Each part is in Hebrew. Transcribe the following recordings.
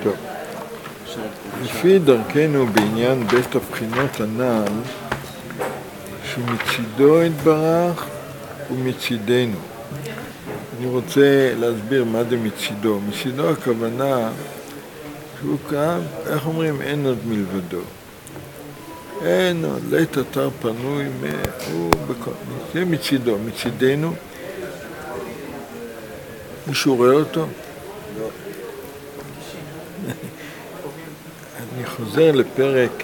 טוב. לפי דרכנו בעניין בית הבחינות הנ"ל, שמצידו יתברך ומצידנו. אני רוצה להסביר מה זה מצידו. מצידו הכוונה שהוא כאן, איך אומרים, אין עוד מלבדו. אין עוד, לית אתר פנוי, זה מצידו. מצידנו, מישהו רואה אותו? אני חוזר לפרק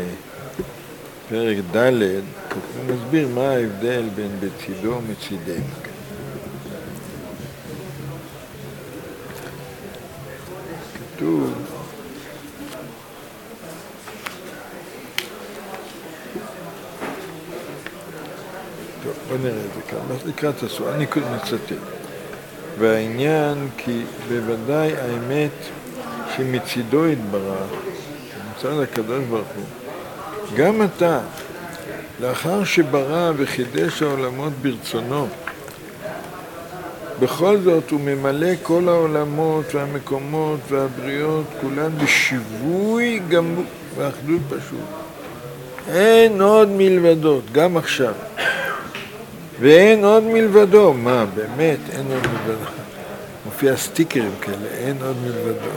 ד', אני מסביר מה ההבדל בין בצידו ומצידנו. כתוב, טוב, בוא נראה את זה כאן, לקראת הסוף, אני מצטט. והעניין כי בוודאי האמת שמצידו יתברך, מצד הקדוש ברוך הוא, גם אתה, לאחר שברא וחידש העולמות ברצונו, בכל זאת הוא ממלא כל העולמות והמקומות והבריאות, כולן בשיווי גמור ואחדות פשוט. אין עוד מלבדות, גם עכשיו. ואין עוד מלבדו. מה, באמת אין עוד מלבדו? מופיע סטיקרים כאלה, אין עוד מלבדו.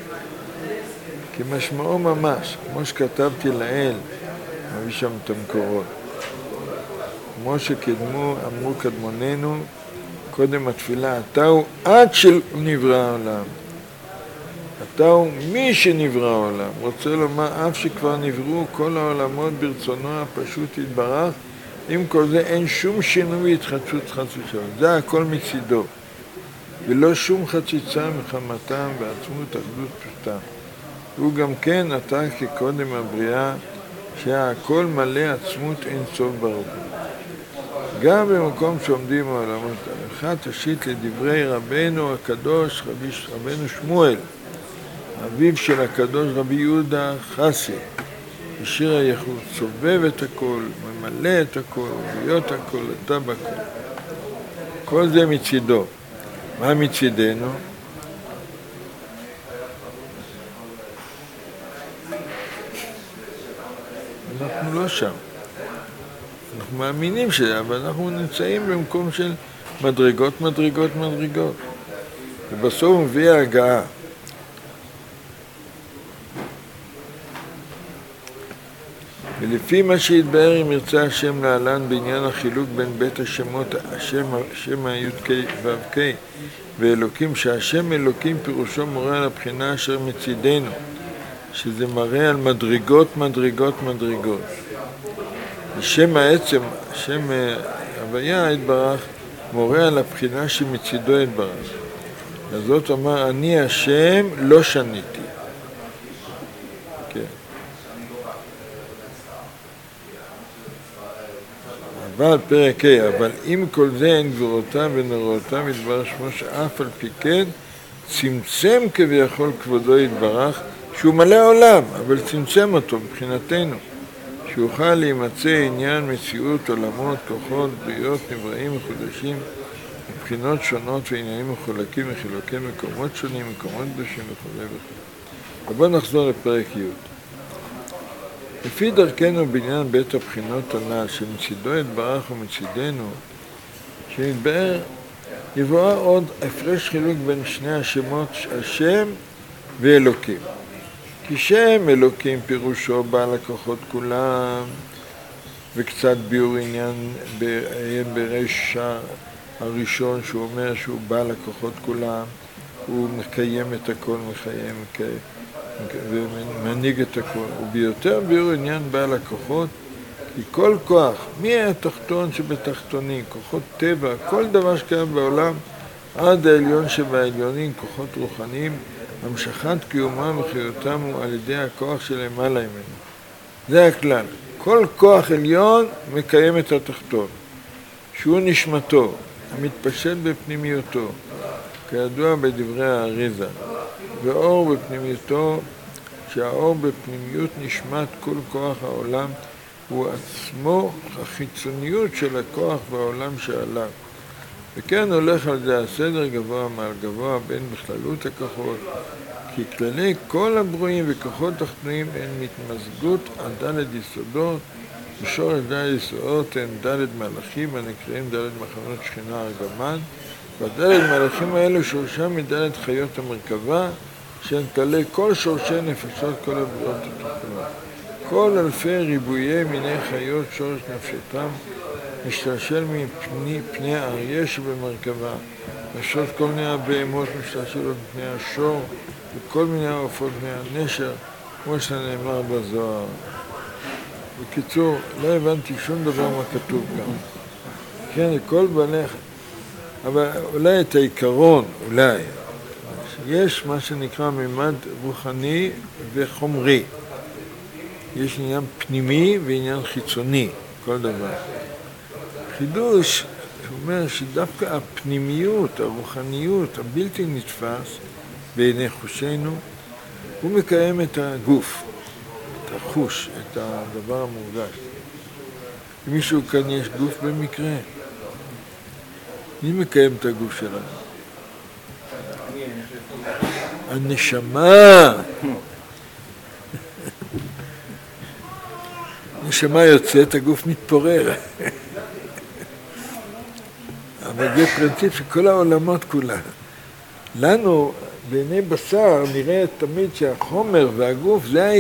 כמשמעו ממש, כמו שכתבתי לאל, מביא שם את המקורות. כמו שקדמו, אמרו קדמוננו, קודם התפילה, אתה הוא עד שנברא העולם. אתה הוא מי שנברא העולם. רוצה לומר, אף שכבר נבראו כל העולמות ברצונו הפשוט יתברך, עם כל זה אין שום שינוי התחדשות חס ושלום. זה הכל מצידו. ולא שום חציצה מחמתם ועצמות אחדות פשוטה. הוא גם כן אתה כקודם הבריאה, שהכל מלא עצמות אין סוף ברוך הוא. גם במקום שעומדים העולמות, אחד תשית לדברי רבנו הקדוש, רבנו שמואל, אביו של הקדוש רבי יהודה חסי, בשיר הייחוד, סובב את הכל, ממלא את הכל, להיות הכל, אתה בכל. כל זה מצידו. מה מצידנו? אנחנו לא שם. אנחנו מאמינים שזה, אבל אנחנו נמצאים במקום של מדרגות, מדרגות, מדרגות. ובסוף מביא ההגעה. ולפי מה שהתבאר אם ירצה השם להלן בעניין החילוק בין בית השמות, השם הי"ק ו"ק ואלוקים, שהשם אלוקים פירושו מורה על הבחינה אשר מצידנו, שזה מראה על מדרגות, מדרגות, מדרגות. שם העצם, שם הוויה יתברך, מורה על הבחינה שמצידו יתברך. הזאת אמר, אני השם לא שניתי. כן. אבל פרק ה', אבל עם כל זה אין גבורותיו ונוראותיו יתברך שמו, שאף על פי כן צמצם כביכול כבודו יתברך, שהוא מלא עולם, אבל צמצם אותו מבחינתנו. שיוכל להימצא עניין מציאות עולמות, כוחות, בריאות, נבראים מחודשים, מבחינות שונות ועניינים מחולקים מחילוקי מקומות שונים, מקומות קדושים וכו' וכו'. ובואו נחזור לפרק י'. לפי דרכנו בעניין בית הבחינות הנ"ל, שמצידו יתברך ומצידנו, שנתבאר יבואר עוד הפרש חילוק בין שני השמות, השם ואלוקים. כי שם אלוקים פירושו בעל הכוחות כולם, וקצת ביאור עניין ברש הראשון שהוא אומר שהוא בעל הכוחות כולם, הוא מקיים את הכל, מחיים ומנהיג את הכל. וביותר ביאור עניין בעל הכוחות, כי כל כוח, מי התחתון שבתחתונים, כוחות טבע, כל דבר שקיים בעולם, עד העליון שבעליונים, כוחות רוחניים, המשכת קיומם וחיותם הוא על ידי הכוח שלמעלה ממנו. זה הכלל. כל כוח עליון מקיים את התחתון, שהוא נשמתו, המתפשט בפנימיותו, כידוע בדברי האריזה, ואור בפנימיותו, שהאור בפנימיות נשמת כל כוח העולם, הוא עצמו החיצוניות של הכוח והעולם שעליו. וכן הולך על זה הסדר גבוה מעל גבוה בין בכללות הכוחות, כי כללי כל הברואים וכוחות תחתונים הן מתמזגות על ד' יסודות, בשורש ד' יסודות הן ד' מלאכים הנקראים ד' מחנות שכינה ארגמן, והד' מלאכים האלו שורשם מד' חיות המרכבה, שהן כללי כל שורשי נפשות כל הבריאות התחתונות. כל אלפי ריבויי מיני חיות שורש נפשתם משתלשל מפני האריה שבמרכבה, נפשות כל מיני הבהמות משתלשלות מפני השור וכל מיני העופות מפני הנשר, כמו שנאמר בזוהר. בקיצור, לא הבנתי שום דבר מה כתוב כאן. כן, כל בניך, אבל אולי את העיקרון, אולי, יש מה שנקרא ממד רוחני וחומרי. יש עניין פנימי ועניין חיצוני, כל דבר. חידוש, הוא אומר שדווקא הפנימיות, הרוחניות, הבלתי נתפס בעיני חושינו, הוא מקיים את הגוף, את החוש, את הדבר המורגש. למישהו כאן יש גוף במקרה? מי מקיים את הגוף שלנו? הנשמה. הנשמה יוצאת, הגוף מתפורר. אבל זה פרינציפ של כל העולמות כולה. לנו, בעיני בשר, נראה תמיד שהחומר והגוף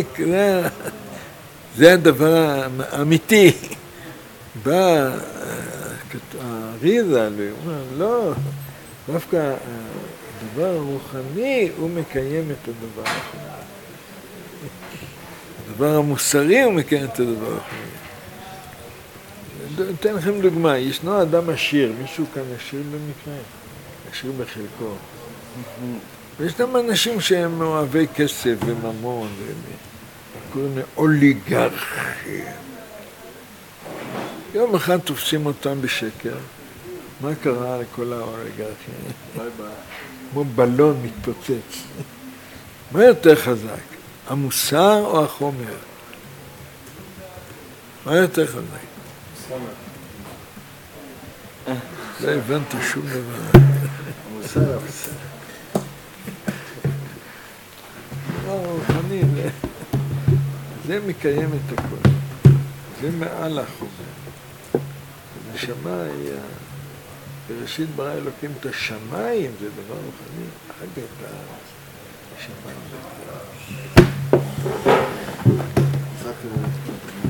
זה הדבר האמיתי. בא הריזה, הוא אומר, לא, דווקא הדבר הרוחני הוא מקיים את הדבר האחר. הדבר המוסרי הוא מקיים את הדבר האחר. אתן לכם דוגמה, ישנו אדם עשיר, מישהו כאן עשיר במקרה, עשיר בחלקו. וישנם אנשים שהם אוהבי כסף וממון, קוראים אוליגרכים. יום אחד תופסים אותם בשקר. מה קרה לכל האוליגרכים? כמו בלון מתפוצץ. מה יותר חזק? המוסר או החומר? מה יותר חזק? לא הבנתי שום דבר. המוסר. רוחני, זה מקיים את הכל. זה מעל החומר. הנשמה היא, בראשית ברא אלוקים את השמיים, זה דבר רוחני, אחר כך את השמיים.